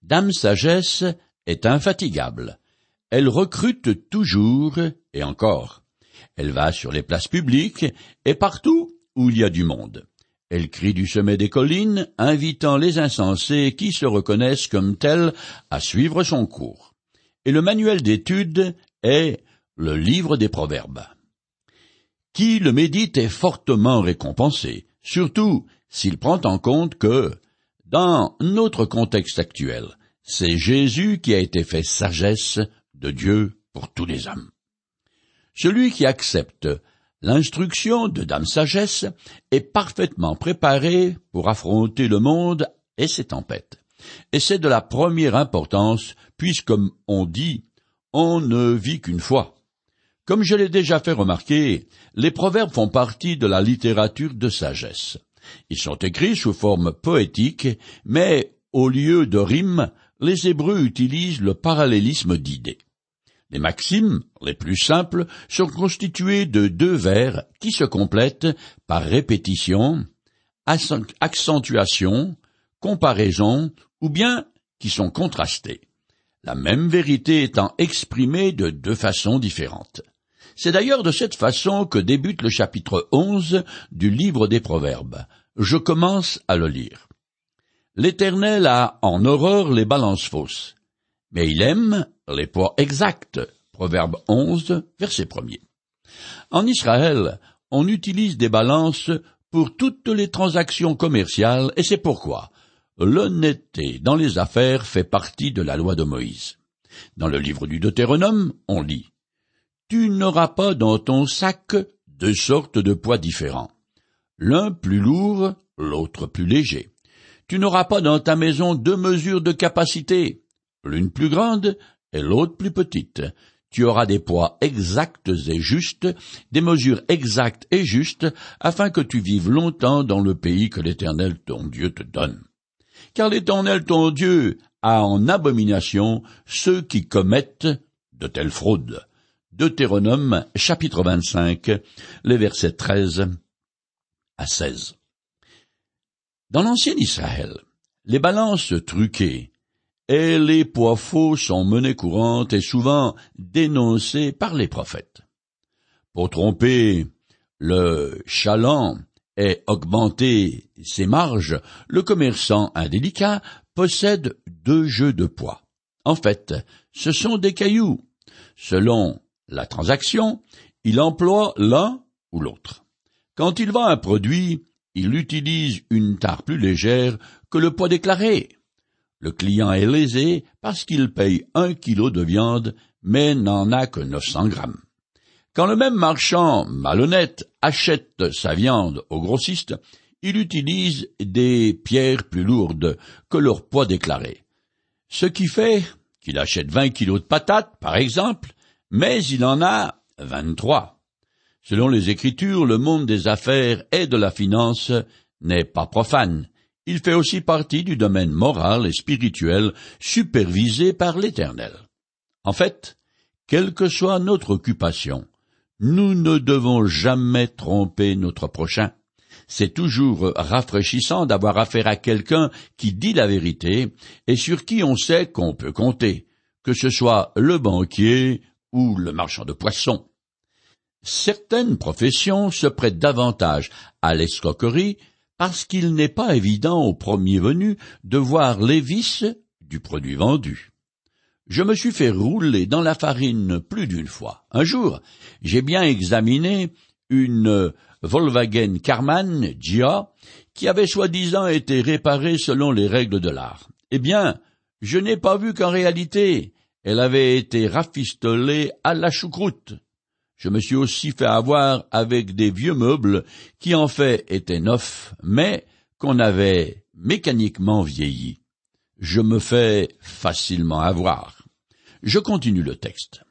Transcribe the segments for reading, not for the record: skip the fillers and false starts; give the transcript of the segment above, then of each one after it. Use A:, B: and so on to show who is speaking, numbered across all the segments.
A: Dame Sagesse est infatigable. Elle recrute toujours et encore. Elle va sur les places publiques et partout où il y a du monde. Elle crie du sommet des collines, invitant les insensés qui se reconnaissent comme tels à suivre son cours. Et le manuel d'études est le livre des Proverbes. Qui le médite est fortement récompensé, surtout s'il prend en compte que, dans notre contexte actuel, c'est Jésus qui a été fait sagesse de Dieu pour tous les hommes. Celui qui accepte l'instruction de Dame Sagesse est parfaitement préparé pour affronter le monde et ses tempêtes. Et c'est de la première importance, puisque, comme on dit, on ne vit qu'une fois. Comme je l'ai déjà fait remarquer, les proverbes font partie de la littérature de sagesse. Ils sont écrits sous forme poétique, mais au lieu de rimes, les Hébreux utilisent le parallélisme d'idées. Les maximes, les plus simples, sont constituées de 2 vers qui se complètent par répétition, accentuation, comparaison, ou bien qui sont contrastés, la même vérité étant exprimée de 2 façons différentes. C'est d'ailleurs de cette façon que débute le chapitre 11 du livre des Proverbes. Je commence à le lire. L'Éternel a en horreur les balances fausses, mais il aime les poids exacts. Proverbe 11, verset 1er. En Israël, on utilise des balances pour toutes les transactions commerciales, et c'est pourquoi l'honnêteté dans les affaires fait partie de la loi de Moïse. Dans le livre du Deutéronome, on lit « Tu n'auras pas dans ton sac 2 sortes de poids différents, l'un plus lourd, l'autre plus léger. Tu n'auras pas dans ta maison 2 mesures de capacité, l'une plus grande et l'autre plus petite. Tu auras des poids exacts et justes, des mesures exactes et justes, afin que tu vives longtemps dans le pays que l'Éternel ton Dieu te donne. Car l'Éternel ton Dieu a en abomination ceux qui commettent de telles fraudes. » Deutéronome, chapitre 25, les versets 13 à 16. Dans l'ancien Israël, les balances truquées et les poids faux sont monnaie courante et souvent dénoncées par les prophètes. Pour tromper le chaland et augmenter ses marges, le commerçant indélicat possède 2 jeux de poids. En fait, ce sont des cailloux. Selon la transaction, il emploie l'un ou l'autre. Quand il vend un produit, il utilise une tare plus légère que le poids déclaré. Le client est lésé parce qu'il paye 1 kilo de viande, mais n'en a que 900 grammes. Quand le même marchand malhonnête achète sa viande au grossiste, il utilise des pierres plus lourdes que leur poids déclaré. Ce qui fait qu'il achète 20 kilos de patates, par exemple, mais il en a 23. Selon les Écritures, le monde des affaires et de la finance n'est pas profane. Il fait aussi partie du domaine moral et spirituel supervisé par l'Éternel. En fait, quelle que soit notre occupation, nous ne devons jamais tromper notre prochain. C'est toujours rafraîchissant d'avoir affaire à quelqu'un qui dit la vérité et sur qui on sait qu'on peut compter, que ce soit le banquier ou le marchand de poissons. Certaines professions se prêtent davantage à l'escroquerie parce qu'il n'est pas évident au premier venu de voir les vices du produit vendu. Je me suis fait rouler dans la farine plus d'une fois. Un jour, j'ai bien examiné une Volkswagen Karmann Gia qui avait soi-disant été réparée selon les règles de l'art. Eh bien, je n'ai pas vu qu'en réalité, elle avait été rafistolée à la choucroute. Je me suis aussi fait avoir avec des vieux meubles qui en fait étaient neufs, mais qu'on avait mécaniquement vieillis. Je me fais facilement avoir. Je continue le texte.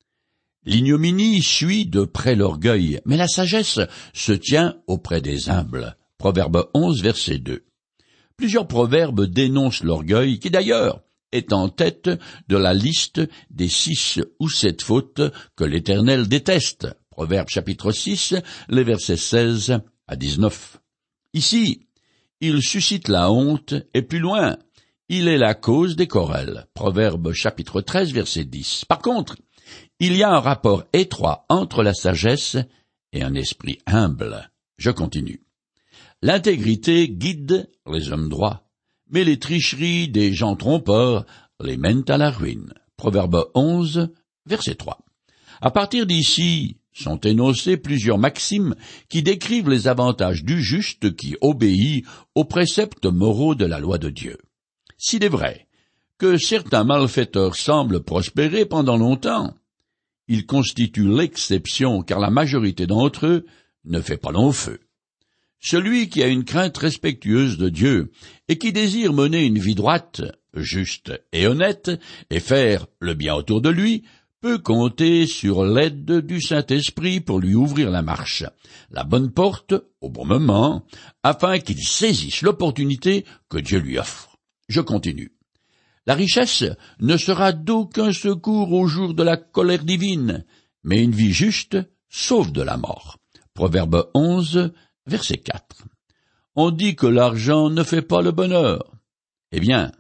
A: L'ignominie suit de près l'orgueil, mais la sagesse se tient auprès des humbles. Proverbe 11, verset 2. Plusieurs proverbes dénoncent l'orgueil, qui d'ailleurs est en tête de la liste des 6 ou 7 fautes que l'Éternel déteste. Proverbe chapitre 6, les versets 16 à 19. Ici, il suscite la honte, et plus loin, il est la cause des querelles. Proverbe chapitre 13, verset 10. Par contre, il y a un rapport étroit entre la sagesse et un esprit humble. Je continue. L'intégrité guide les hommes droits, mais les tricheries des gens trompeurs les mènent à la ruine. Proverbe 11, verset 3. À partir d'ici sont énoncées plusieurs maximes qui décrivent les avantages du juste qui obéit aux préceptes moraux de la loi de Dieu. S'il est vrai que certains malfaiteurs semblent prospérer pendant longtemps, ils constituent l'exception car la majorité d'entre eux ne fait pas long feu. Celui qui a une crainte respectueuse de Dieu et qui désire mener une vie droite, juste et honnête et faire le bien autour de lui, peut compter sur l'aide du Saint-Esprit pour lui ouvrir la marche, la bonne porte, au bon moment, afin qu'il saisisse l'opportunité que Dieu lui offre. Je continue. La richesse ne sera d'aucun secours au jour de la colère divine, mais une vie juste sauve de la mort. Proverbe 11, verset 4. On dit que l'argent ne fait pas le bonheur. Eh bien,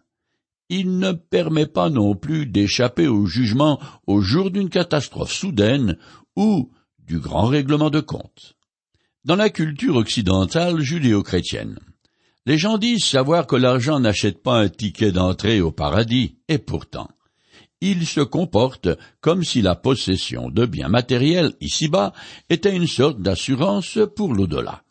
A: il ne permet pas non plus d'échapper au jugement au jour d'une catastrophe soudaine ou du grand règlement de compte. Dans la culture occidentale judéo-chrétienne, les gens disent savoir que l'argent n'achète pas un ticket d'entrée au paradis, et pourtant, ils se comportent comme si la possession de biens matériels ici-bas était une sorte d'assurance pour l'au-delà.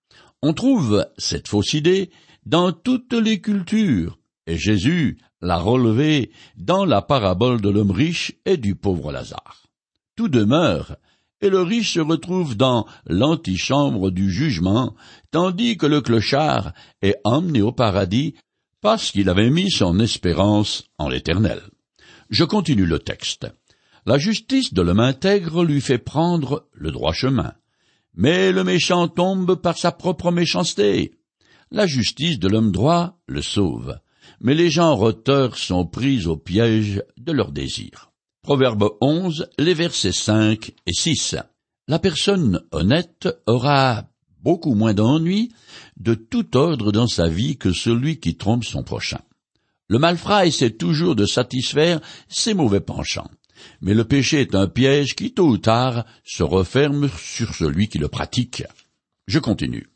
A: On trouve cette fausse idée dans toutes les cultures, et Jésus l'a relevée dans la parabole de l'homme riche et du pauvre Lazare. Tout demeure, et le riche se retrouve dans l'antichambre du jugement, tandis que le clochard est emmené au paradis parce qu'il avait mis son espérance en l'Éternel. Je continue le texte. La justice de l'homme intègre lui fait prendre le droit chemin, mais le méchant tombe par sa propre méchanceté. La justice de l'homme droit le sauve, mais les gens roteurs sont pris au piège de leurs désirs. Proverbe 11, les versets 5 et 6. La personne honnête aura beaucoup moins d'ennuis de tout ordre dans sa vie que celui qui trompe son prochain. Le malfrat essaie toujours de satisfaire ses mauvais penchants, mais le péché est un piège qui, tôt ou tard, se referme sur celui qui le pratique. Je continue.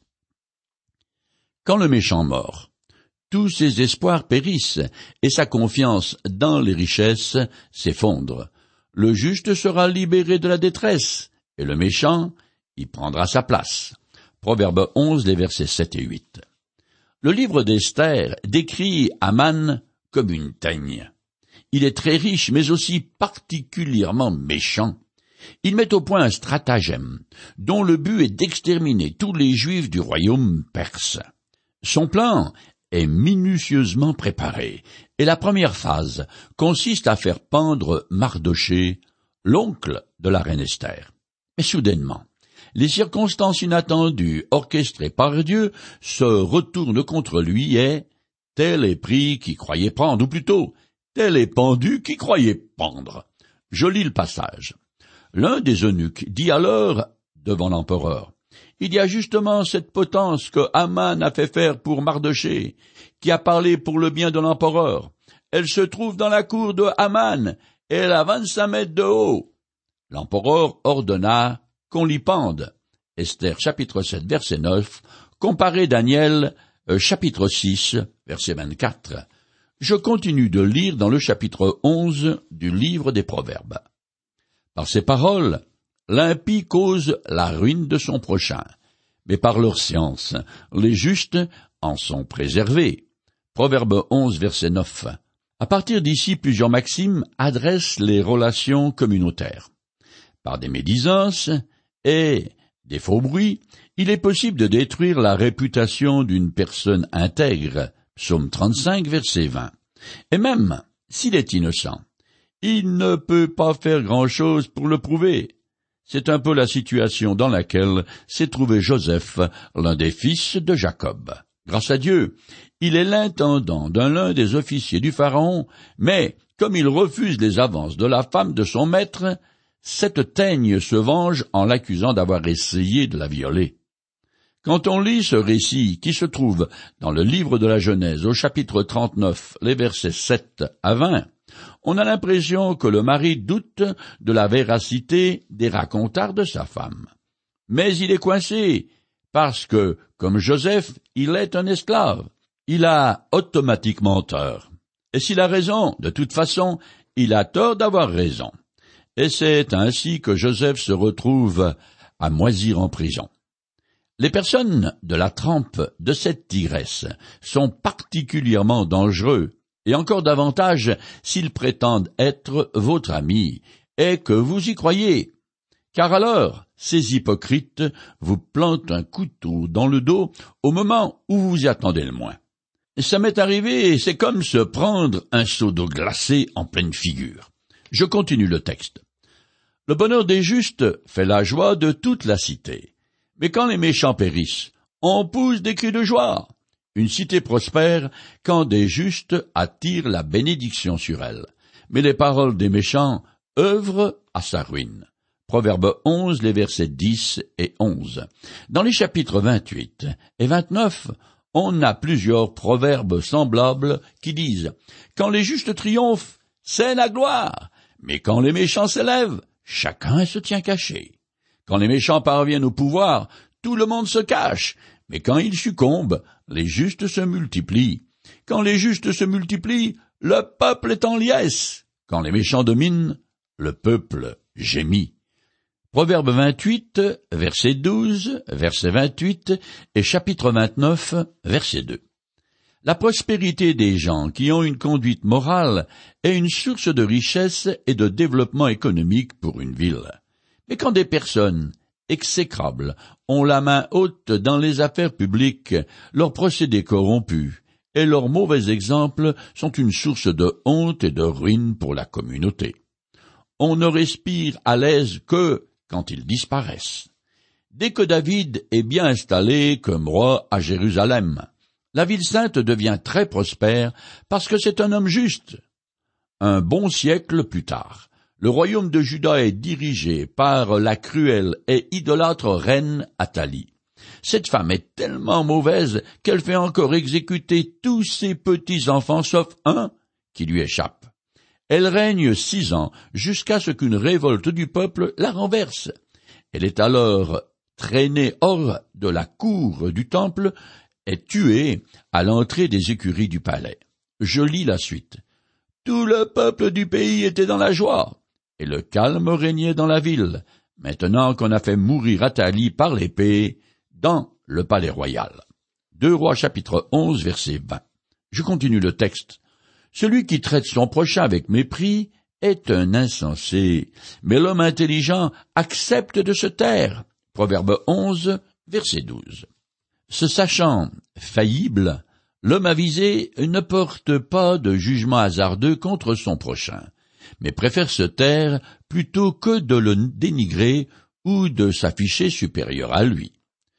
A: Quand le méchant mord, tous ses espoirs périssent, et sa confiance dans les richesses s'effondre. Le juste sera libéré de la détresse, et le méchant y prendra sa place. Proverbe 11, les versets 7 et 8. Le livre d'Esther décrit Aman comme une teigne. Il est très riche, mais aussi particulièrement méchant. Il met au point un stratagème, dont le but est d'exterminer tous les Juifs du royaume perse. Son plan est minutieusement préparé, et la première phase consiste à faire pendre Mardochée, l'oncle de la reine Esther. Mais soudainement, les circonstances inattendues orchestrées par Dieu se retournent contre lui et tel est pris qui croyait prendre, ou plutôt, tel est pendu qui croyait pendre. Je lis le passage. L'un des eunuques dit alors devant l'empereur, « Il y a justement cette potence que Haman a fait faire pour Mardochée, qui a parlé pour le bien de l'empereur. Elle se trouve dans la cour de Haman, et elle a 25 mètres de haut. » L'empereur ordonna qu'on l'y pende. Esther chapitre 7 verset 9, comparé Daniel chapitre 6 verset 24. Je continue de lire dans le chapitre 11 du livre des Proverbes. Par ces paroles, l'impie cause la ruine de son prochain, mais par leur science, les justes en sont préservés. Proverbe 11, verset 9. À partir d'ici, plusieurs maximes adressent les relations communautaires. Par des médisances et des faux bruits, il est possible de détruire la réputation d'une personne intègre. Psaume 35, verset 20. Et même s'il est innocent, il ne peut pas faire grand-chose pour le prouver. C'est un peu la situation dans laquelle s'est trouvé Joseph, l'un des fils de Jacob. Grâce à Dieu, il est l'intendant l'un des officiers du Pharaon, mais comme il refuse les avances de la femme de son maître, cette teigne se venge en l'accusant d'avoir essayé de la violer. Quand on lit ce récit qui se trouve dans le livre de la Genèse au chapitre 39, les versets 7 à 20, on a l'impression que le mari doute de la véracité des racontars de sa femme. Mais il est coincé, parce que, comme Joseph, il est un esclave. Il a automatiquement tort. Et s'il a raison, de toute façon, il a tort d'avoir raison. Et c'est ainsi que Joseph se retrouve à moisir en prison. Les personnes de la trempe de cette tigresse sont particulièrement dangereux, et encore davantage s'ils prétendent être votre ami, et que vous y croyez. Car alors, ces hypocrites vous plantent un couteau dans le dos au moment où vous y attendez le moins. Ça m'est arrivé et c'est comme se prendre un seau d'eau glacée en pleine figure. Je continue le texte. Le bonheur des justes fait la joie de toute la cité. Mais quand les méchants périssent, on pousse des cris de joie. Une cité prospère quand des justes attirent la bénédiction sur elle. Mais les paroles des méchants œuvrent à sa ruine. Proverbe 11, les versets 10 et 11. Dans les chapitres 28 et 29, on a plusieurs proverbes semblables qui disent « Quand les justes triomphent, c'est la gloire, mais quand les méchants s'élèvent, chacun se tient caché. Quand les méchants parviennent au pouvoir, tout le monde se cache, mais quand ils succombent, les justes se multiplient. Quand les justes se multiplient, le peuple est en liesse. Quand les méchants dominent, le peuple gémit. » Proverbe 28, verset 12, verset 28 et chapitre 29, verset 2. La prospérité des gens qui ont une conduite morale est une source de richesse et de développement économique pour une ville. Mais quand des personnes exécrables ont la main haute dans les affaires publiques, leurs procédés corrompus et leurs mauvais exemples sont une source de honte et de ruine pour la communauté. On ne respire à l'aise que quand ils disparaissent. Dès que David est bien installé comme roi à Jérusalem, la ville sainte devient très prospère parce que c'est un homme juste. Un bon siècle plus tard, le royaume de Juda est dirigé par la cruelle et idolâtre reine Athalie. Cette femme est tellement mauvaise qu'elle fait encore exécuter tous ses petits-enfants sauf un qui lui échappe. Elle règne 6 ans jusqu'à ce qu'une révolte du peuple la renverse. Elle est alors traînée hors de la cour du temple et tuée à l'entrée des écuries du palais. Je lis la suite. Tout le peuple du pays était dans la joie, et le calme régnait dans la ville, maintenant qu'on a fait mourir Athalie par l'épée dans le palais royal. 2 Rois chapitre 11 verset 20. Je continue le texte. Celui qui traite son prochain avec mépris est un insensé, mais l'homme intelligent accepte de se taire. Proverbe 11, verset 12. Se sachant faillible, l'homme avisé ne porte pas de jugement hasardeux contre son prochain, mais préfère se taire plutôt que de le dénigrer ou de s'afficher supérieur à lui.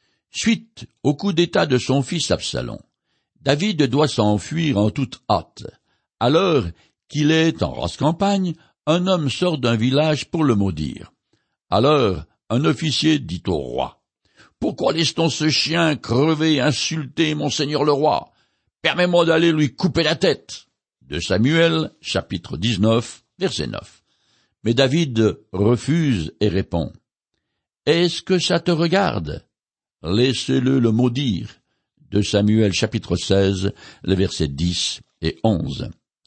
A: Suite au coup d'état de son fils Absalom, David doit s'enfuir en toute hâte. Alors qu'il est en rase campagne, un homme sort d'un village pour le maudire. Alors un officier dit au roi, « Pourquoi laisse-t-on ce chien crever et insulter mon seigneur le roi? Permets-moi d'aller lui couper la tête. » 2 Samuel, chapitre 19, verset 9. Mais David refuse et répond, « Est-ce que ça te regarde? Laissez-le le maudire. » 2 Samuel, chapitre 16, les versets 10 et 11.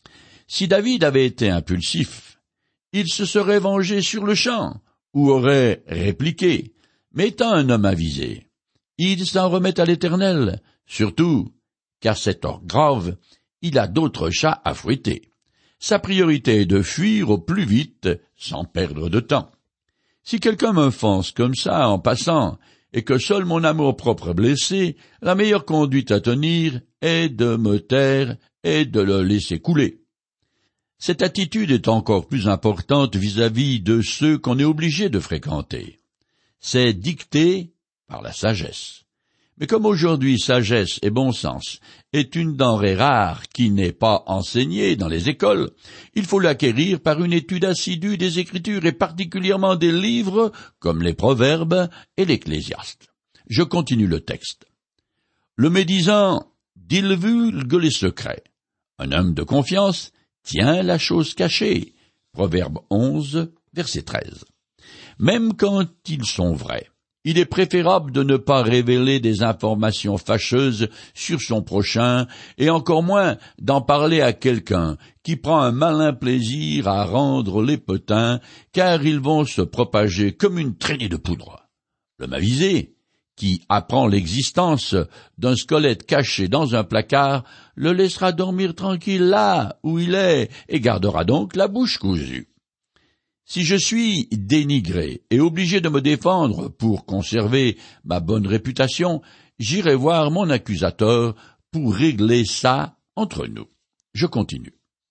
A: Si David avait été impulsif, il se serait vengé sur le champ, ou aurait répliqué, mais étant un homme avisé, il s'en remet à l'Éternel, surtout, car cet or grave, il a d'autres chats à fouetter. Sa priorité est de fuir au plus vite, sans perdre de temps. Si quelqu'un m'offense comme ça en passant, et que seul mon amour-propre est blessé, la meilleure conduite à tenir est de me taire et de le laisser couler. Cette attitude est encore plus importante vis-à-vis de ceux qu'on est obligé de fréquenter. C'est dicté par la sagesse. Mais comme aujourd'hui sagesse et bon sens est une denrée rare qui n'est pas enseignée dans les écoles, il faut l'acquérir par une étude assidue des Écritures et particulièrement des livres comme les Proverbes et l'Ecclésiaste. Je continue le texte. Le médisant divulgue les secrets. Un homme de confiance tient la chose cachée. Proverbe 11, verset 13. Même quand ils sont vrais, il est préférable de ne pas révéler des informations fâcheuses sur son prochain, et encore moins d'en parler à quelqu'un qui prend un malin plaisir à rendre les potins, car ils vont se propager comme une traînée de poudre. L'homme avisé, qui apprend l'existence d'un squelette caché dans un placard, le laissera dormir tranquille là où il est, et gardera donc la bouche cousue. Si je suis dénigré et obligé de me défendre pour conserver ma bonne réputation, j'irai voir mon accusateur pour régler ça entre nous. Je continue.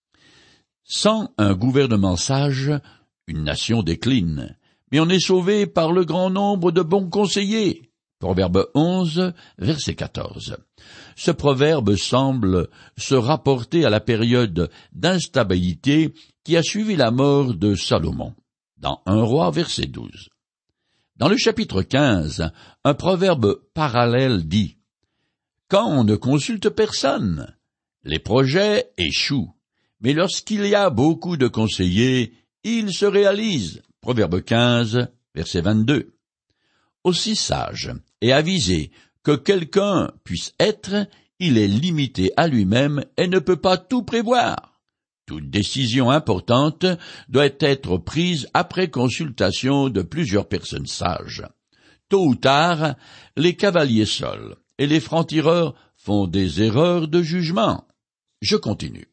A: Sans un gouvernement sage, une nation décline, mais on est sauvé par le grand nombre de bons conseillers. Proverbe 11, verset 14. Ce proverbe semble se rapporter à la période d'instabilité qui a suivi la mort de Salomon, dans 1 Roi, verset 12. Dans le chapitre 15, un proverbe parallèle dit « Quand on ne consulte personne, les projets échouent, mais lorsqu'il y a beaucoup de conseillers, ils se réalisent. » Proverbe 15, verset 22. Aussi sage et avisé que quelqu'un puisse être, il est limité à lui-même et ne peut pas tout prévoir. Toute décision importante doit être prise après consultation de plusieurs personnes sages. Tôt ou tard, les cavaliers seuls et les francs-tireurs font des erreurs de jugement. Je continue.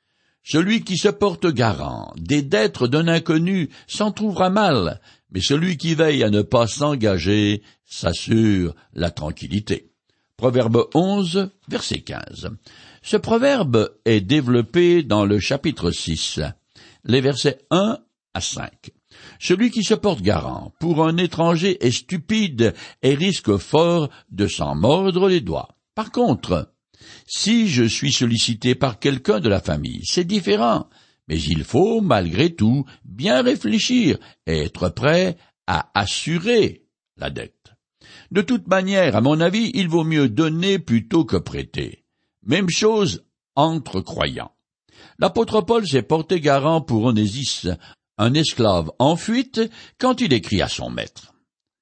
A: Celui qui se porte garant des dettes d'un inconnu s'en trouvera mal, mais celui qui veille à ne pas s'engager s'assure la tranquillité. Proverbe 11, verset 15. Ce proverbe est développé dans le chapitre 6, les versets 1 à 5. Celui qui se porte garant pour un étranger est stupide et risque fort de s'en mordre les doigts. Par contre, si je suis sollicité par quelqu'un de la famille, c'est différent, mais il faut, malgré tout, bien réfléchir et être prêt à assurer la dette. De toute manière, à mon avis, il vaut mieux donner plutôt que prêter. Même chose entre croyants. L'apôtre Paul s'est porté garant pour Onésite, un esclave en fuite, quand il écrit à son maître.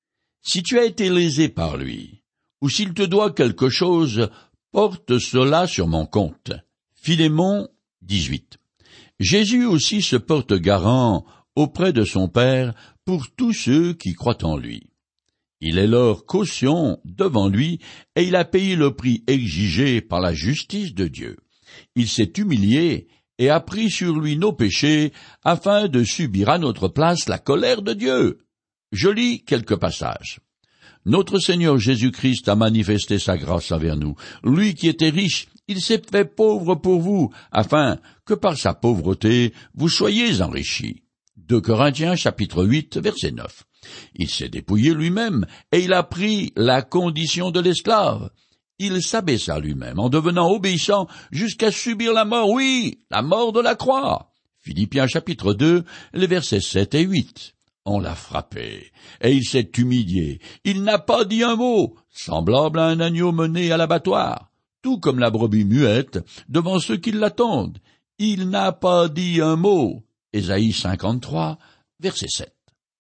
A: Si tu as été lésé par lui, ou s'il te doit quelque chose, porte cela sur mon compte. Philémon 18. Jésus aussi se porte garant auprès de son Père pour tous ceux qui croient en lui. Il est leur caution devant lui, et il a payé le prix exigé par la justice de Dieu. Il s'est humilié et a pris sur lui nos péchés, afin de subir à notre place la colère de Dieu. Je lis quelques passages. Notre Seigneur Jésus-Christ a manifesté sa grâce envers nous. Lui qui était riche, il s'est fait pauvre pour vous, afin que par sa pauvreté vous soyez enrichis. 2 Corinthiens chapitre 8, verset 9. Il s'est dépouillé lui-même, et il a pris la condition de l'esclave. Il s'abaissa lui-même en devenant obéissant jusqu'à subir la mort, oui, la mort de la croix. Philippiens chapitre 2, les versets 7 et 8. On l'a frappé, et il s'est humilié. Il n'a pas dit un mot, semblable à un agneau mené à l'abattoir, tout comme la brebis muette devant ceux qui l'attendent. Il n'a pas dit un mot. Ésaïe 53, verset 7.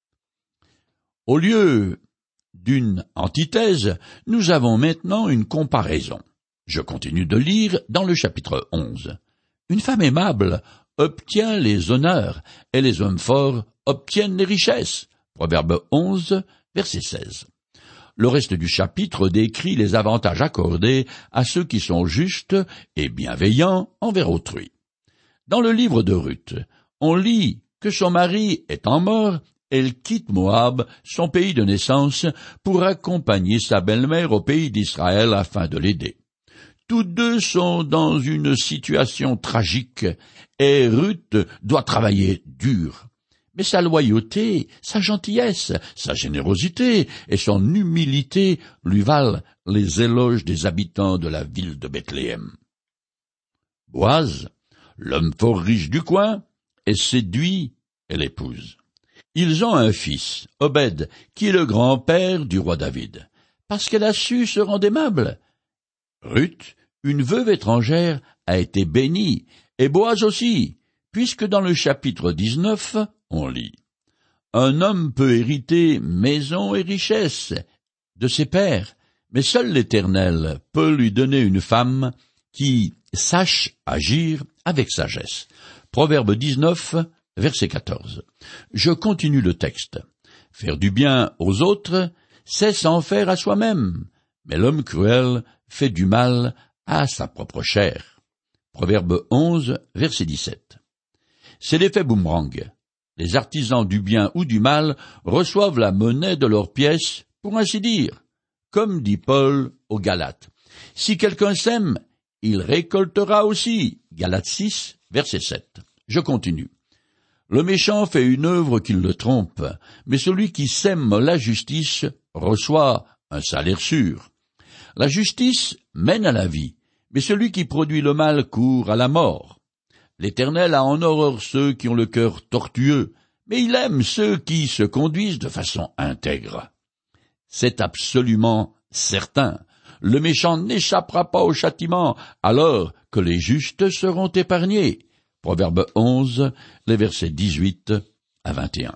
A: Au lieu d'une antithèse, nous avons maintenant une comparaison. Je continue de lire dans le chapitre 11. Une femme aimable obtient les honneurs, et les hommes forts obtiennent les richesses. Proverbe 11, verset 16. Le reste du chapitre décrit les avantages accordés à ceux qui sont justes et bienveillants envers autrui. Dans le livre de Ruth, on lit que son mari étant mort, elle quitte Moab, son pays de naissance, pour accompagner sa belle-mère au pays d'Israël afin de l'aider. Tous deux sont dans une situation tragique, et Ruth doit travailler dur. Mais sa loyauté, sa gentillesse, sa générosité et son humilité lui valent les éloges des habitants de la ville de Bethléem. Boaz, l'homme fort riche du coin, est séduit et l'épouse. Ils ont un fils, Obed, qui est le grand-père du roi David. parce qu'elle a su se rendre aimable. Ruth, une veuve étrangère, a été bénie, et Boaz aussi, puisque dans le chapitre 19, on lit « Un homme peut hériter maison et richesse de ses pères, mais seul l'Éternel peut lui donner une femme qui sache agir avec sagesse. » Proverbe 19, verset 14. Je continue le texte. « Faire du bien aux autres, c'est s'en faire à soi-même, mais l'homme cruel fait du mal à sa propre chair. » Proverbe 11, verset 17. C'est l'effet boomerang. Les artisans du bien ou du mal reçoivent la monnaie de leurs pièces, pour ainsi dire. Comme dit Paul aux Galates. Si quelqu'un sème, il récoltera aussi. Galates 6, verset 7. Je continue. Le méchant fait une œuvre qui le trompe, mais celui qui sème la justice reçoit un salaire sûr. La justice mène à la vie, mais celui qui produit le mal court à la mort. L'Éternel a en horreur ceux qui ont le cœur tortueux, mais il aime ceux qui se conduisent de façon intègre. C'est absolument certain. Le méchant n'échappera pas au châtiment, alors que les justes seront épargnés. Proverbe 11, les versets 18 à 21.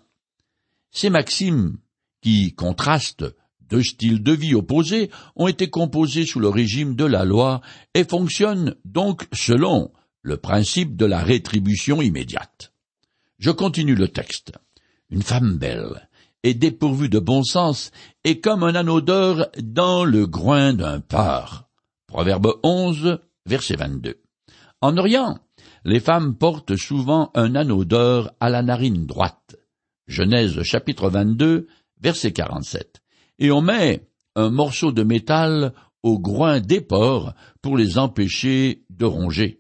A: Ces maximes, qui contrastent deux styles de vie opposés, ont été composées sous le régime de la loi et fonctionnent donc selon le principe de la rétribution immédiate. Je continue le texte. Une femme belle et dépourvue de bon sens est comme un anneau d'or dans le groin d'un porc. Proverbe 11, verset 22. En Orient, les femmes portent souvent un anneau d'or à la narine droite. Genèse chapitre 22, verset 47. Et on met un morceau de métal au groin des porcs pour les empêcher de ronger.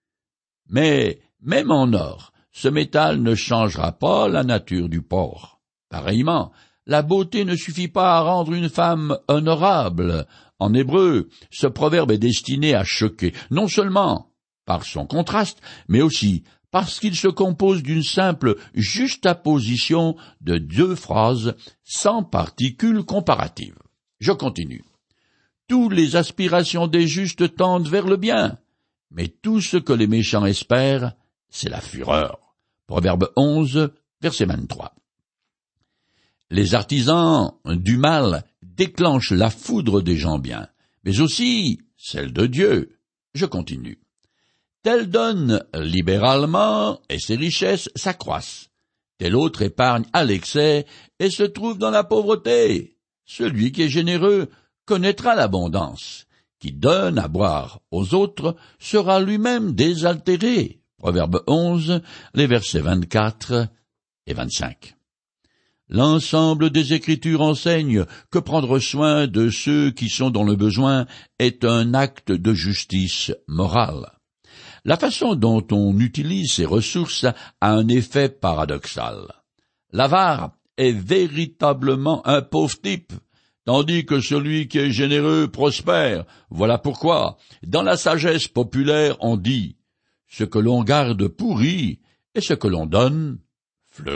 A: Mais même en or, ce métal ne changera pas la nature du porc. Pareillement, la beauté ne suffit pas à rendre une femme honorable. En hébreu, ce proverbe est destiné à choquer, non seulement par son contraste, mais aussi parce qu'il se compose d'une simple juxtaposition de deux phrases sans particules comparatives. Je continue. Toutes les aspirations des justes tendent vers le bien, mais tout ce que les méchants espèrent, c'est la fureur. Proverbe 11, verset 23. Les artisans du mal déclenchent la foudre des gens bien, mais aussi celle de Dieu. Je continue. Tel donne libéralement, et ses richesses s'accroissent. Tel autre épargne à l'excès, et se trouve dans la pauvreté. Celui qui est généreux connaîtra l'abondance. Qui donne à boire aux autres sera lui-même désaltéré. Proverbe 11, les versets 24 et 25. L'ensemble des Écritures enseigne que prendre soin de ceux qui sont dans le besoin est un acte de justice morale. La façon dont on utilise ces ressources a un effet paradoxal. L'avare est véritablement un pauvre type, tandis que celui qui est généreux prospère. Voilà pourquoi, dans la sagesse populaire, on dit « ce que l'on garde pourrit et ce que l'on donne fleurit ».